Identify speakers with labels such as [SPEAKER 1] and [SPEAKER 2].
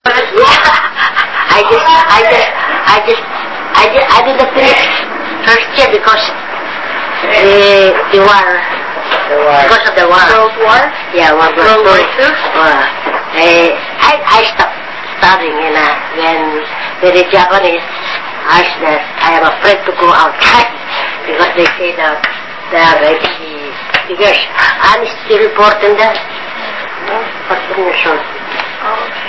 [SPEAKER 1] I didn't finish first year because the war. Because of the war.
[SPEAKER 2] World War?
[SPEAKER 1] Yeah, World War II. I stopped studying when the Japanese asked that I am afraid to go outside because they say that they are refugee figures. I'm still reporting that. 14 years old.
[SPEAKER 2] Oh.